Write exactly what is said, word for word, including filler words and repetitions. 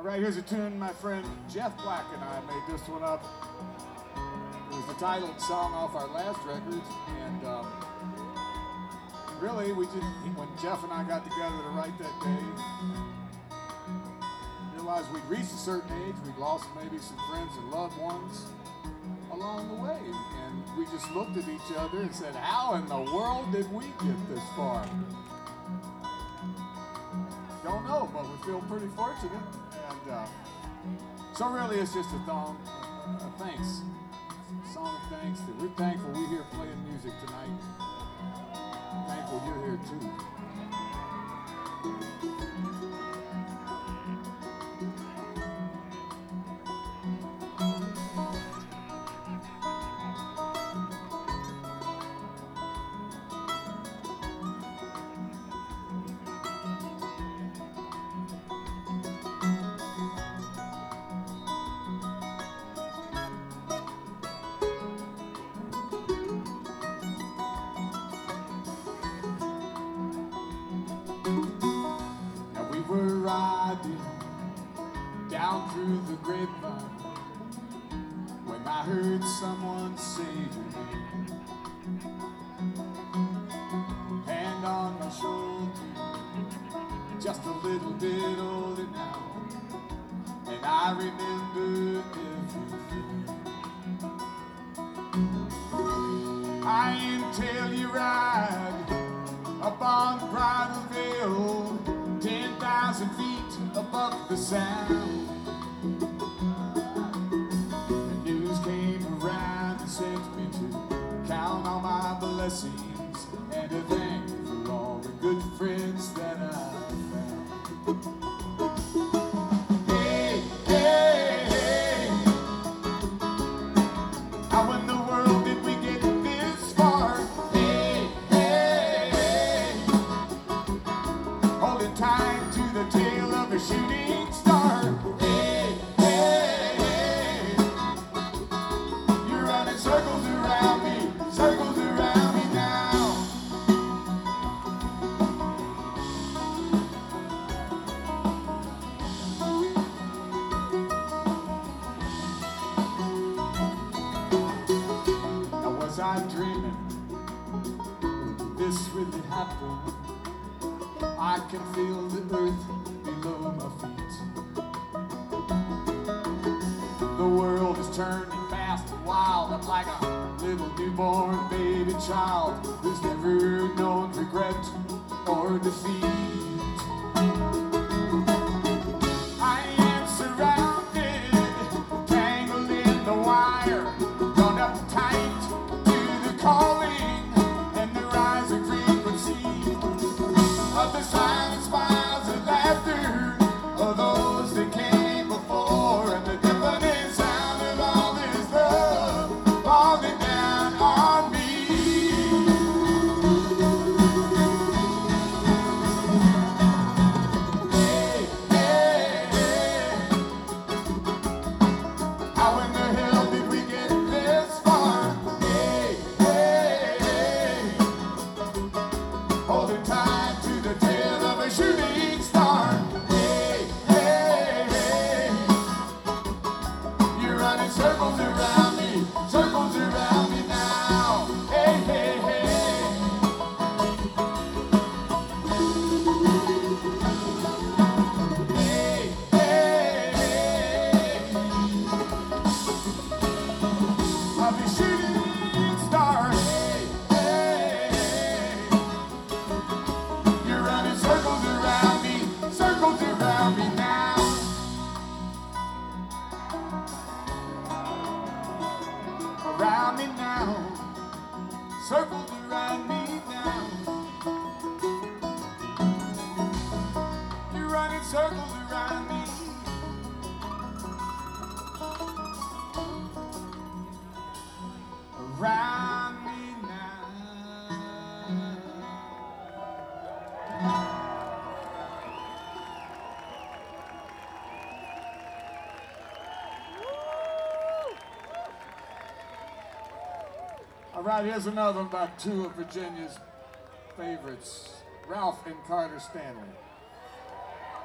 Right, here's a tune my friend Jeff Black and I made this one up. It was the titled song off our last record, and um, really, we just, when Jeff and I got together to write that day, realized we'd reached a certain age, we'd lost maybe some friends and loved ones along the way, and we just looked at each other and said, how in the world did we get this far? Don't know, but we feel pretty fortunate. And uh, so really it's just a song, a, a thanks, a song of thanks that we're thankful we're here playing music tonight. Thankful you're here too. Down through the grapevine, when I heard someone say to me, hand on my shoulder, just a little bit older now, and I remember everything. I until you ride up on Bridal Veil, ten thousand feet above the sound. The news came around and sent me to count all my blessings and to thank for all the good friends that I found. Hey, hey, hey, how in the world did we get this far? Hey, hey, hey, holding tight to the tail of a shooting star. Hey, hey, hey, you're running circles around me, circles around me now. Now was I dreaming? Did this really happen? I can feel the earth below my feet. The world is turning fast and wild. I'm like a little newborn baby child who's never known regret or defeat. I am surrounded, tangled in the wire, drawn up tight to the calling and the rising frequency of the silent smiles and laughter of those that came before, and the deafening sound of all this love falling down on me. Hey, hey, hey, how in the hell did we get this far? Hey, hey, hey, holding tight to the tail of a shooting star. Hey, hey, hey, you're running circles around me, circles around me now. Hey, hey, hey, hey, hey, hey, I'll be shooting star. Hey, hey, hey, you're running circles around me, circles around me now. Around me now, circles around me now. You're running circles around me. Around me now. All right, here's another one by two of Virginia's favorites, Ralph and Carter Stanley.